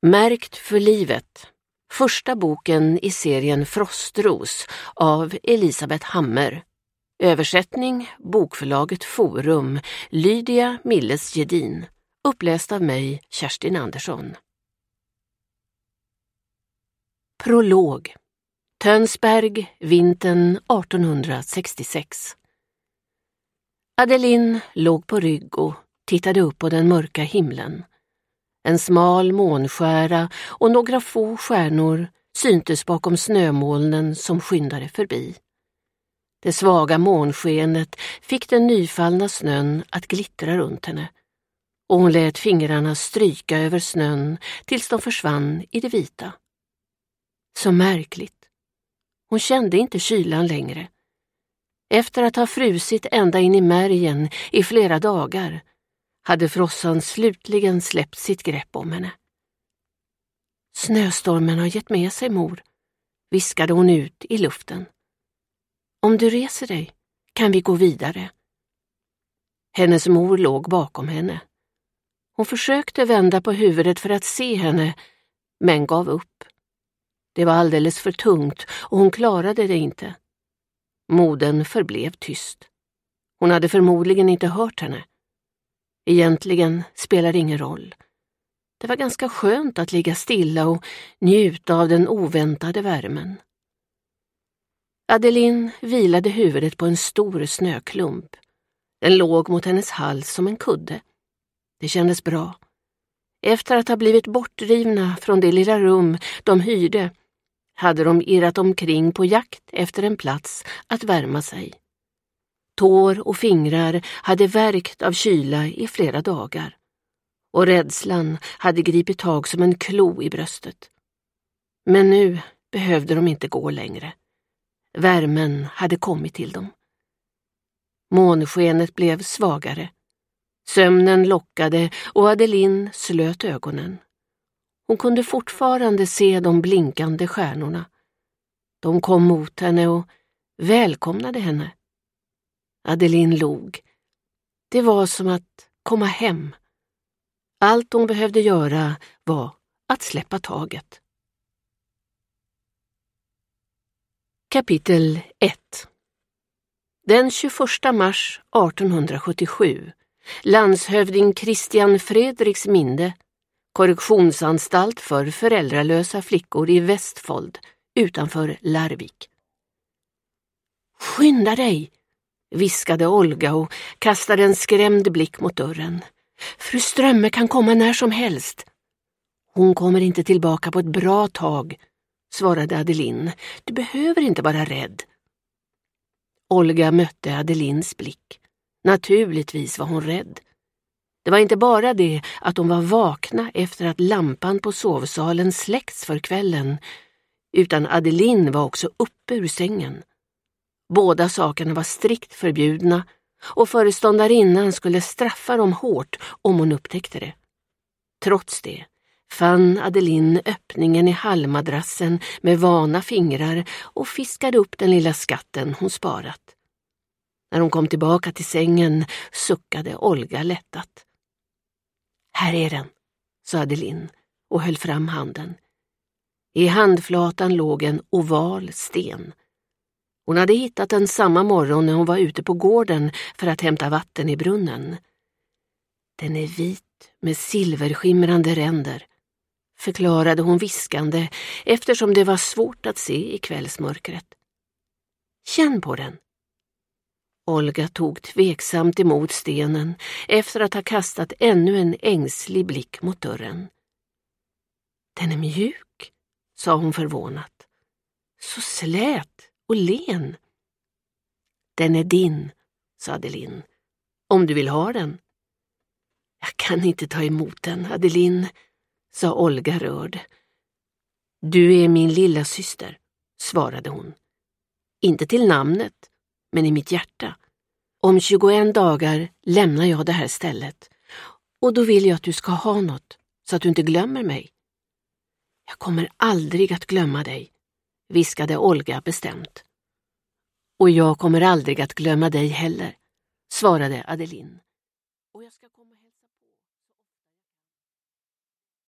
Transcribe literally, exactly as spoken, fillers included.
Märkt för livet. Första boken i serien Frostros av Elisabeth Hammer. Översättning Bokförlaget Forum, Lydia Milles Gedin. Uppläst av mig, Kerstin Andersson. Prolog. Tönsberg, vintern artonhundrasextiosex. Adeline låg på rygg och tittade upp på den mörka himlen. En smal månskära och några få stjärnor syntes bakom snömolnen som skyndade förbi. Det svaga månskenet fick den nyfallna snön att glittra runt henne, och hon lät fingrarna stryka över snön tills de försvann i det vita. Så märkligt. Hon kände inte kylan längre. Efter att ha frusit ända in i märgen i flera dagar hade frossan slutligen släppt sitt grepp om henne. Snöstormen har gett med sig, mor, viskade hon ut i luften. Om du reser dig kan vi gå vidare. Hennes mor låg bakom henne. Hon försökte vända på huvudet för att se henne, men gav upp. Det var alldeles för tungt och hon klarade det inte. Modern förblev tyst. Hon hade förmodligen inte hört henne. Egentligen spelar det ingen roll. Det var ganska skönt att ligga stilla och njuta av den oväntade värmen. Adeline vilade huvudet på en stor snöklump. Den låg mot hennes hals som en kudde. Det kändes bra. Efter att ha blivit bortdrivna från det lilla rum de hyrde hade de irrat omkring på jakt efter en plats att värma sig. Tår och fingrar hade värkt av kyla i flera dagar, och rädslan hade gripit tag som en klo i bröstet. Men nu behövde de inte gå längre. Värmen hade kommit till dem. Månskenet blev svagare. Sömnen lockade och Adeline slöt ögonen. Hon kunde fortfarande se de blinkande stjärnorna. De kom mot henne och välkomnade henne. Adeline log. Det var som att komma hem. Allt hon behövde göra var att släppa taget. Kapitel ett. Den tjugoförsta mars artonhundrasjuttiosju, landshövding Christian Fredriks Minde, korrektionsanstalt för föräldralösa flickor i Västfold utanför Larvik. Skynda dig, viskade Olga och kastade en skrämd blick mot dörren. Fru Strömme kan komma när som helst. Hon kommer inte tillbaka på ett bra tag, svarade Adeline. Du behöver inte vara rädd. Olga mötte Adelines blick. Naturligtvis var hon rädd. Det var inte bara det att de var vakna efter att lampan på sovsalen släckts för kvällen, utan Adeline var också uppe ur sängen. Båda sakerna var strikt förbjudna och föreståndarinnan skulle straffa dem hårt om hon upptäckte det. Trots det fann Adeline öppningen i hallmadrassen med vana fingrar och fiskade upp den lilla skatten hon sparat. När hon kom tillbaka till sängen suckade Olga lättat. Här är den, sa Adeline och höll fram handen. I handflatan låg en oval sten. Hon hade hittat den samma morgon när hon var ute på gården för att hämta vatten i brunnen. Den är vit med silverskimrande ränder, förklarade hon viskande eftersom det var svårt att se i kvällsmörkret. Känn på den. Olga tog tveksamt emot stenen efter att ha kastat ännu en ängslig blick mot dörren. Den är mjuk, sa hon förvånat. Så slät och len. Den är din, sa Adeline, om du vill ha den. Jag kan inte ta emot den, Adeline, sa Olga rörd. Du är min lilla syster, svarade hon. Inte till namnet, men i mitt hjärta. Om tjugoen dagar lämnar jag det här stället, och då vill jag att du ska ha något så att du inte glömmer mig. Jag kommer aldrig att glömma dig, viskade Olga bestämt. Och jag kommer aldrig att glömma dig heller, svarade Adeline. Och jag ska